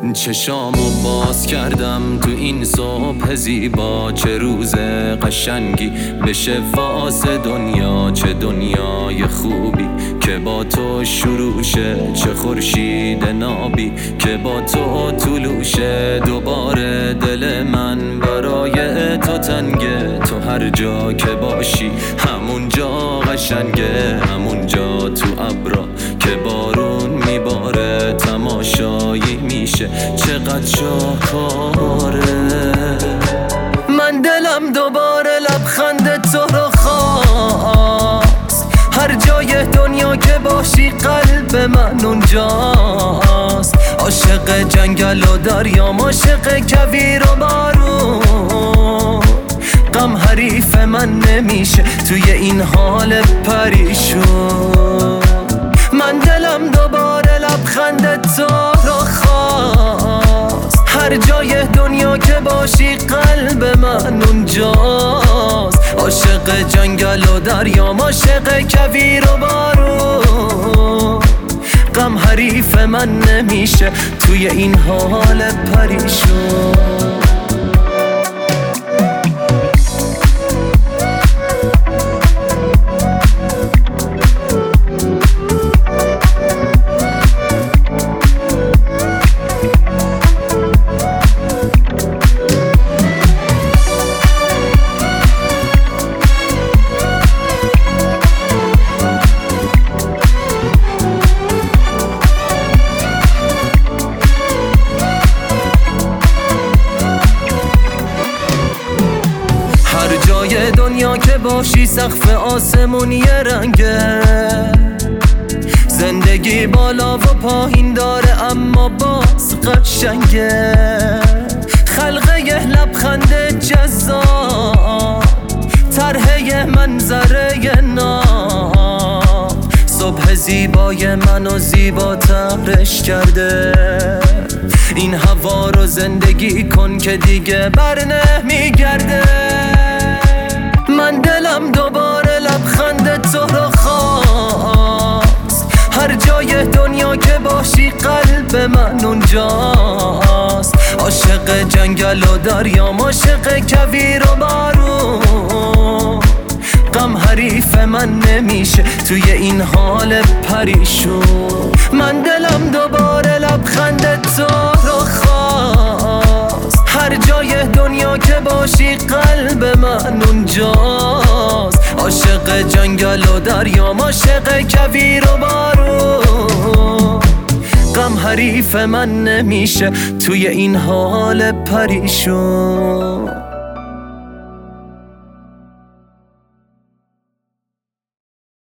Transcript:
چشامو باز کردم تو این صبح زیبا، چه روز قشنگی بشه واسه دنیا. چه دنیای خوبی که با تو شروع شه، چه خورشید نابی که با تو طلوشه. دوباره دل من برای تو تنگه، تو هر جا که باشی همون جا قشنگه. همون جا تو ابرا که بارون میباره، تماشایی میشه چقدر شاهکاره. من دلم دوباره لبخند تو رو خواست، هر جای دنیا که باشی قلب من اونجاست. عاشق جنگل و دریام، عاشق کویر و بارون، غم حریف من نمیشه توی این حال پریشون. من دلم دوباره لبخند تو رو خواست، هر جای دنیا که باشی قلب من اونجاست. عاشق جنگل و دریام، عاشق کویر و بارون، غم حریف من نمیشه توی این حال پریشون. دنیا که باشی سقف آسمونی رنگه، زندگی بالا و پایین داره اما باز قشنگه. خلقه لبخند جذاب، طرح منظره ناب، صبح زیبای منو زیباترش کرده. این هوا رو زندگی کن که دیگه بر نمیگرده. من دلم دوباره لبخند تو رو خواست، هر جای دنیا که باشی قلب من اونجاست. عاشق جنگل و دریام، عاشق کویر و بارون، غم حریف من نمیشه توی این حال پریشون. من دلم دوباره لبخند تو رو خواست، هر جای دنیا که باشی قلب من اونجاست. عاشق جنگل و دریام، عاشق کویر و بارون، غم حریف من نمیشه توی این حال پریشون.